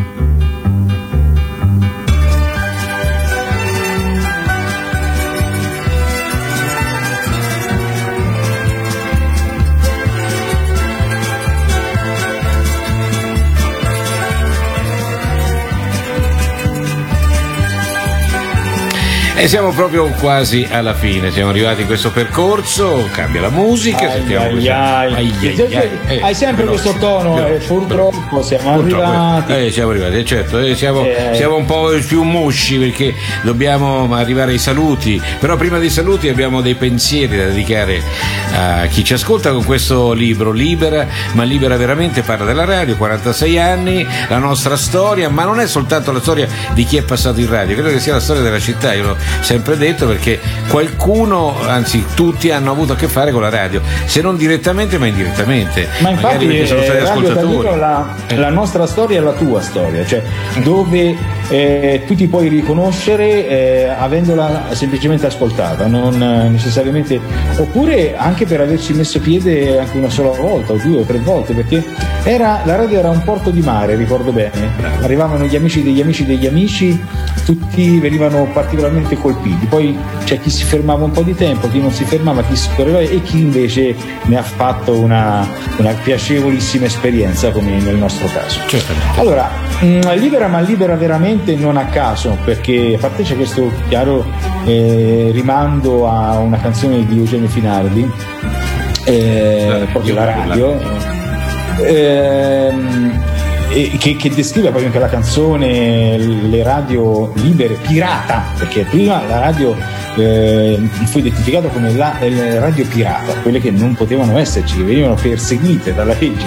E siamo proprio quasi alla fine, siamo arrivati in questo percorso, cambia la musica, ai, sentiamo ai, questa... ai. Ai, ai, ai, ai. Eh, hai sempre veloce, questo tono, veloce, eh, purtroppo siamo purtroppo, arrivati. Eh, siamo arrivati, eh, certo, eh, siamo, eh, siamo un po' più musci perché dobbiamo arrivare ai saluti, però prima dei saluti abbiamo dei pensieri da dedicare a chi ci ascolta con questo libro, Libera, ma libera veramente, parla della radio, quarantasei anni, la nostra storia, ma non è soltanto la storia di chi è passato in radio, credo che sia la storia della città, io l'ho sempre detto, perché qualcuno, anzi tutti hanno avuto a che fare con la radio, se non direttamente ma indirettamente. Ma infatti magari sono stati eh, ascoltatori. La, la nostra storia è la tua storia, cioè dove eh, tu ti puoi riconoscere eh, avendola semplicemente ascoltata, non necessariamente, oppure anche per averci messo piede anche una sola volta o due o tre volte, perché era, la radio era un porto di mare, ricordo bene, arrivavano gli amici degli amici degli amici, tutti venivano particolarmente colpiti, poi c'è chi si fermava un po' di tempo, chi non si fermava, chi scorreva e chi invece ne ha fatto una, una piacevolissima esperienza, come nel nostro caso. Certamente. Allora, mh, libera ma libera veramente non a caso, perché a parte c'è questo chiaro eh, rimando a una canzone di Eugenio Finardi, eh, proprio la radio, ehm, Che, che descrive proprio anche la canzone, le radio libere, pirata, perché prima la radio eh, fu identificata come la, la radio pirata, quelle che non potevano esserci, che venivano perseguite dalla legge.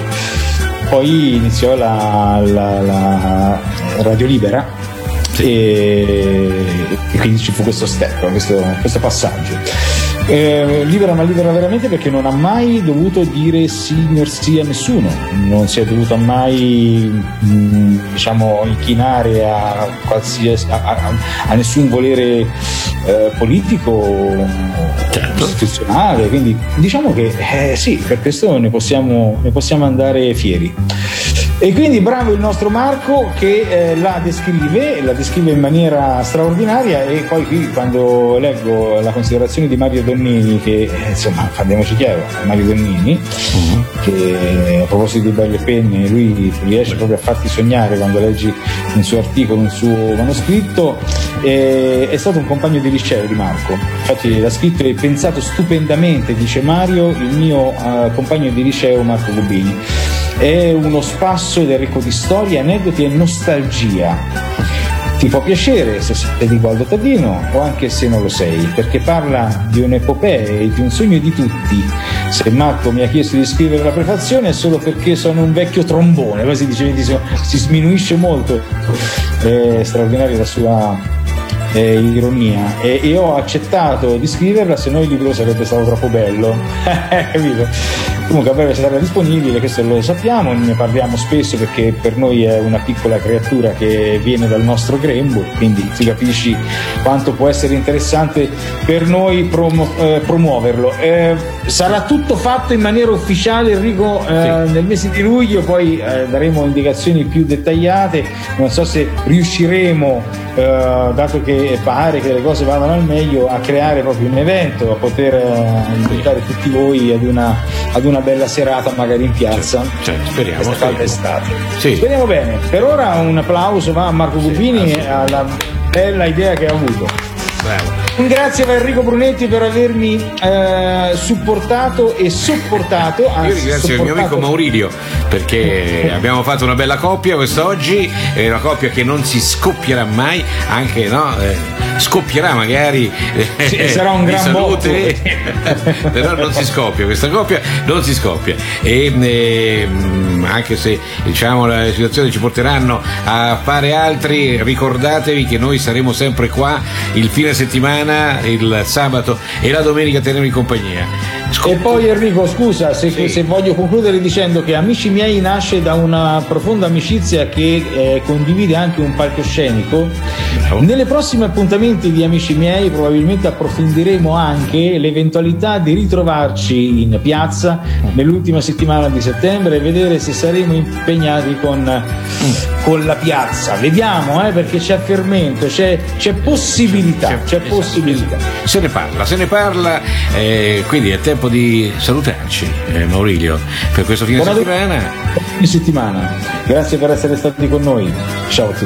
Poi iniziò la, la, la radio libera, sì. e, e quindi ci fu questo step, questo, questo passaggio. Eh, libera ma libera veramente, perché non ha mai dovuto dire sì merci a nessuno, non si è dovuto mai mh, diciamo inchinare a qualsiasi a, a, a nessun volere eh, politico, certo, istituzionale, quindi diciamo che eh, sì, per questo ne possiamo, ne possiamo andare fieri. E quindi bravo il nostro Marco che eh, la descrive, la descrive in maniera straordinaria. E poi qui, quando leggo la considerazione di Mario Donnini, che eh, insomma, parliamoci chiaro, Mario Donnini, uh-huh. che a proposito di belle penne, lui riesce proprio a farti sognare quando leggi un suo articolo, un suo manoscritto, eh, è stato un compagno di liceo di Marco, infatti l'ha scritto e pensato stupendamente, dice Mario, il mio uh, compagno di liceo Marco Gubini. È uno spasso ed è ricco di storie, aneddoti e nostalgia. Ti può piacere se sei di Gualdo Tadino o anche se non lo sei, perché parla di un'epopea e di un sogno di tutti. Se Marco mi ha chiesto di scrivere la prefazione è solo perché sono un vecchio trombone, poi si dice, si sminuisce molto. È straordinaria la sua eh, ironia, e, e ho accettato di scriverla, se no il libro sarebbe stato troppo bello. Capito? Comunque a breve sarà disponibile, questo lo sappiamo, ne parliamo spesso perché per noi è una piccola creatura che viene dal nostro grembo, quindi ti capisci quanto può essere interessante per noi promu- eh, promuoverlo. Eh, sarà tutto fatto in maniera ufficiale, Enrico, eh, sì. nel mese di luglio, poi eh, daremo indicazioni più dettagliate, non so se riusciremo, eh, dato che pare che le cose vadano al meglio, a creare proprio un evento, a poter eh, invitare tutti voi ad una, ad una bella serata magari in piazza, certo, certo, speriamo, questa calda estate. Sì. Speriamo bene. Per ora un applauso va a Marco Gubini, sì, alla bella idea che ha avuto. Bravo. Grazie a Enrico Brunetti per avermi eh, supportato e sopportato. Anzi, Io ringrazio sopportato. il mio amico Maurilio perché abbiamo fatto una bella coppia quest'oggi, è una coppia che non si scoppierà mai, anche no, eh, scoppierà magari, eh, sì, sarà un di gran salute, però non si scoppia, questa coppia non si scoppia e eh, anche se diciamo le situazioni ci porteranno a fare altri, ricordatevi che noi saremo sempre qua il fine settimana, il sabato e la domenica terremo in compagnia. Scop- e poi Enrico, scusa se, sì. se voglio concludere dicendo che Amici miei nasce da una profonda amicizia che eh, condivide anche un palcoscenico. Oh. Nelle prossime appuntamenti di Amici miei probabilmente approfondiremo anche l'eventualità di ritrovarci in piazza nell'ultima settimana di settembre e vedere se saremo impegnati con, mm. con la piazza. Vediamo, eh, perché c'è fermento, c'è, c'è possibilità, c'è, c'è esatto, possibilità. Se ne parla, se ne parla, eh, quindi è tempo di salutarci, eh, Maurilio, per questo fine Buona settimana. Buona settimana. Grazie per essere stati con noi. Ciao a tutti.